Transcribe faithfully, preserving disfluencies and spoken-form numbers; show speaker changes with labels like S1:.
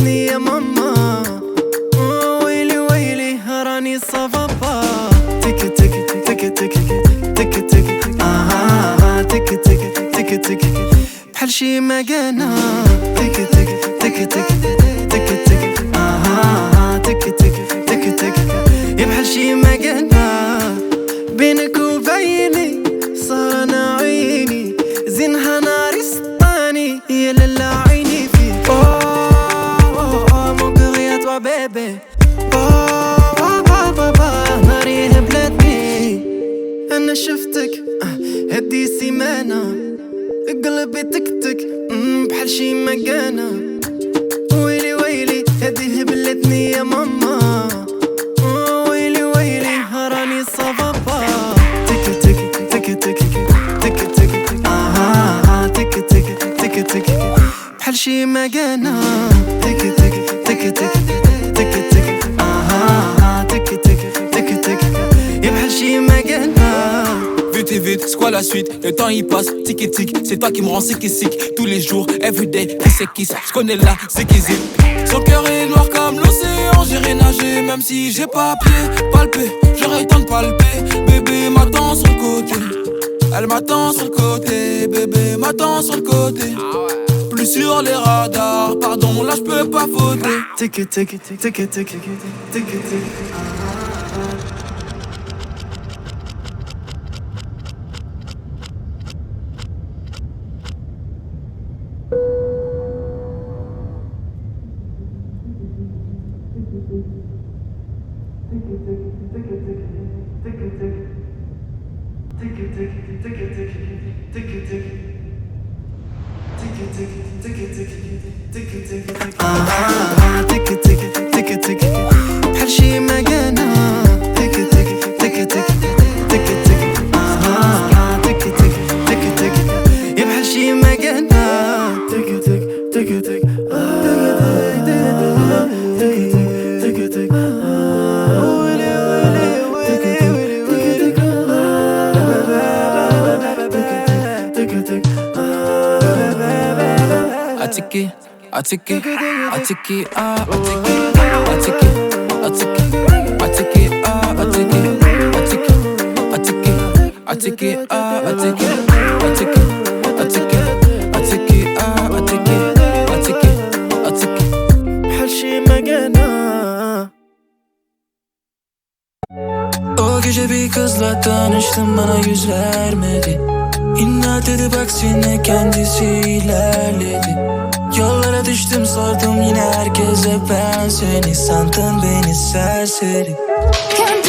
S1: هبلتني يا ماما. ويلي ويلي راني صفابا. تك تك تك تك تك تك آه تك تك تك تك بحال شي مكانة. تك تك تك تك تك تك آه تك تك تك تك يا بحال شي مكانة. بينك وبيني صار انا عيني زينها ناري سطاني يا لالا عيني فيك. اوه مون كور يا توا بيبي. اوه بابا ناري هبلتني. انا شفتك هدي سيمانة قلبي تكتك بحال شي مكانة. ويلي ويلي هدي هبلتني يا ماما. ويلي ويلي راني صفابا. تك تك تك تك تك تك آه تك تك تك تك بحال شي مكانة. تك تك تك تك تك تك آه تك تك تك تك يا بحال شي مكانة.
S2: Vite et vite, c'est quoi la suite? Le temps il passe, tic et tic. C'est toi qui me rends sick et sick. Tous les jours, everyday, qui c'est qui c'est? J'connais là, c'est qui c'est. Son cœur est noir comme l'océan. J'irai nager même si j'ai pas pied. Palper, j'aurais temps de palper. Bébé m'attend sur le côté. Elle m'attend sur le côté. Bébé m'attend sur le côté. Plus sur les radars, pardon, là j'peux pas voter.
S1: Tic tic tic tic tic tic tic. آه تك تك تك تك بحال شي مكانة. تك تك تك تك تك تك آه تك تك تك تك يا بحال شي مكانة. تك تك تك تك آه تك تك تك تك ويلي ويلي ويلي تك تك
S2: Atiki, atiki, atiki, ah, atiki, atiki, atiki, atiki, ah, atiki, atiki, atiki, atiki, ah, atiki, atiki, atiki, atiki, ah, atiki, atiki, atiki
S1: بحال شي مكانة.
S3: O gece bir kızla tanıştım, bana yüz vermedi. İnat edip aksine kendisi ilerledi. Yollara düştüm, sordum yine herkese ben seni. Sandın beni serseri.